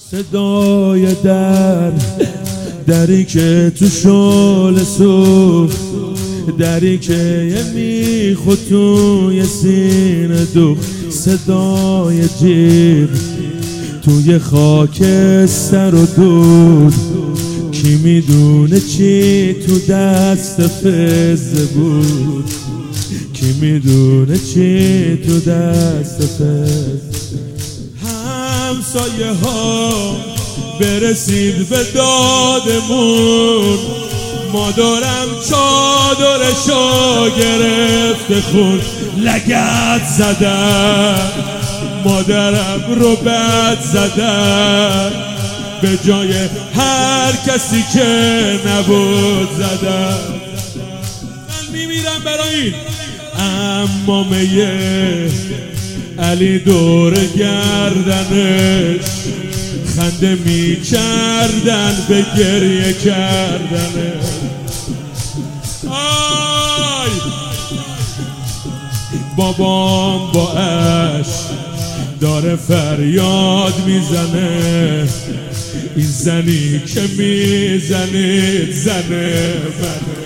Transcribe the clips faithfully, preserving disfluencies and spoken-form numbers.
صدای در دری که تو شعله سوخت، دری که یه میخ توی سینه دوخت، صدای جیغ توی خاکستر و دود. کی میدونه چی تو دست فزه بود، کی میدونه چی تو دست فزه. همسایه ها برسید به دادمون، مادرم چادرشو گرفته خون. لگد زدن مادرم رو بد زدن، به جای هر کسی که نبود زدن. من میمیرم برای این عمامه علی دور گردنش، خنده می کردن به گریه کردنش. آی بابام با عشق داره فریاد میزنه، این زنی که میزنید زنه منه.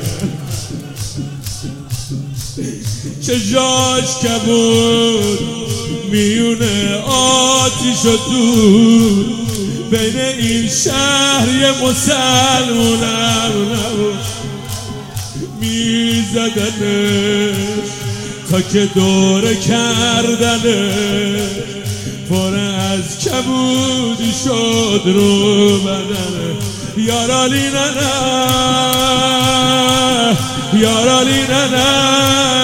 چه جاش کبود میونه آتیش و دود، بین این شهر یه مسلمونم نبود. میزدنش تا که دوره کردنش، پر از کبودی شد رو بدنه. یارالی نه نه، یارالی نه نه،